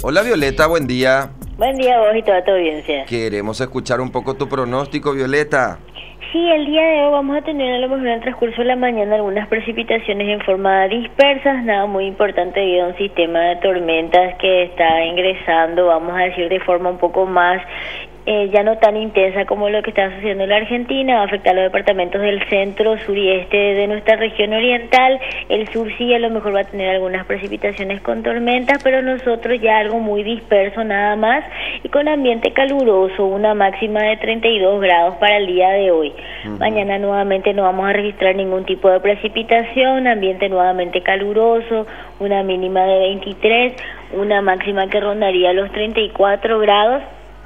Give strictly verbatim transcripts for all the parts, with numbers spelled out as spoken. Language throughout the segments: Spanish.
Hola Violeta, buen día. Buen día a vos y toda tu audiencia. Queremos escuchar un poco tu pronóstico, Violeta. Sí, el día de hoy vamos a tener a lo mejor en el transcurso de la mañana algunas precipitaciones en forma dispersas, nada muy importante debido a un sistema de tormentas que está ingresando, vamos a decir, de forma un poco más Eh, ya no tan intensa como lo que está sucediendo en la Argentina. Va a afectar los departamentos del centro, sur y este de nuestra región oriental. El sur sí a lo mejor va a tener algunas precipitaciones con tormentas, pero nosotros ya algo muy disperso nada más y con ambiente caluroso, una máxima de treinta y dos grados para el día de hoy. Uh-huh. Mañana nuevamente no vamos a registrar ningún tipo de precipitación, ambiente nuevamente caluroso, una mínima de veintitrés, una máxima que rondaría los treinta y cuatro grados.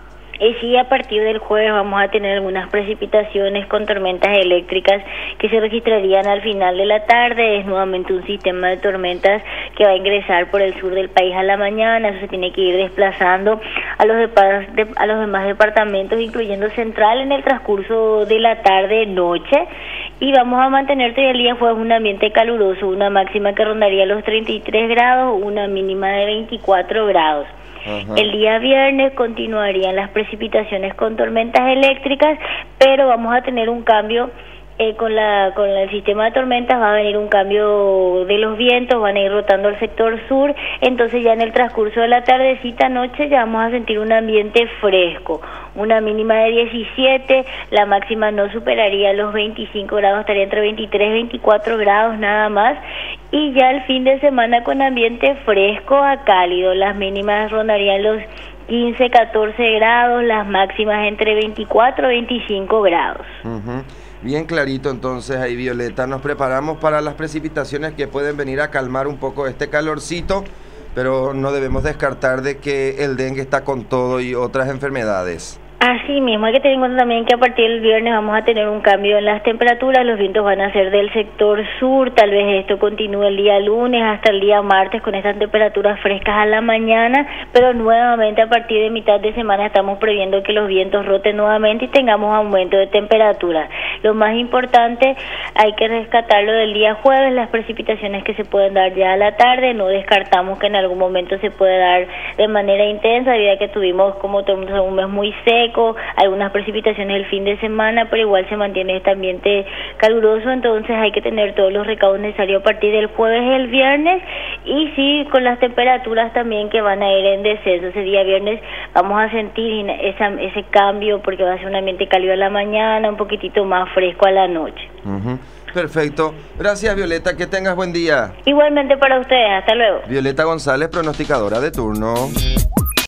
Y sí, a partir del jueves vamos a tener algunas precipitaciones con tormentas eléctricas que se registrarían al final de la tarde. Es nuevamente un sistema de tormentas que va a ingresar por el sur del país a la mañana. Eso se tiene que ir desplazando a los, de, a los demás departamentos, incluyendo Central, en el transcurso de la tarde-noche. Y vamos a mantener todo el día jueves un ambiente caluroso, una máxima que rondaría los treinta y tres grados, una mínima de veinticuatro grados. Ajá. El día viernes continuarían las precipitaciones con tormentas eléctricas, pero vamos a tener un cambio eh, con la con el sistema de tormentas. Va a venir un cambio de los vientos, van a ir rotando al sector sur, entonces ya en el transcurso de la tardecita noche ya vamos a sentir un ambiente fresco, una mínima de diecisiete, la máxima no superaría los veinticinco grados, estaría entre veintitrés y veinticuatro grados nada más. Y ya el fin de semana con ambiente fresco a cálido, las mínimas rondarían los quince, catorce grados, las máximas entre veinticuatro y veinticinco grados. Uh-huh. Bien clarito entonces ahí, Violeta. Nos preparamos para las precipitaciones que pueden venir a calmar un poco este calorcito, pero no debemos descartar de que el dengue está con todo y otras enfermedades. Así mismo, hay que tener en cuenta también que a partir del viernes vamos a tener un cambio en las temperaturas, los vientos van a ser del sector sur, tal vez esto continúe el día lunes hasta el día martes con estas temperaturas frescas a la mañana, pero nuevamente a partir de mitad de semana estamos previendo que los vientos roten nuevamente y tengamos aumento de temperatura. Lo más importante, hay que rescatarlo del día jueves, las precipitaciones que se pueden dar ya a la tarde, no descartamos que en algún momento se puede dar de manera intensa, debido a que tuvimos como un mes muy seco, algunas precipitaciones el fin de semana, pero igual se mantiene este ambiente caluroso, entonces hay que tener todos los recaudos necesarios a partir del jueves y el viernes, y sí, con las temperaturas también que van a ir en descenso. Ese día viernes vamos a sentir esa, ese cambio porque va a ser un ambiente cálido a la mañana, un poquitito más fresco a la noche. Uh-huh. Perfecto. Gracias, Violeta, que tengas buen día. Igualmente para ustedes, hasta luego. Violeta González, pronosticadora de turno.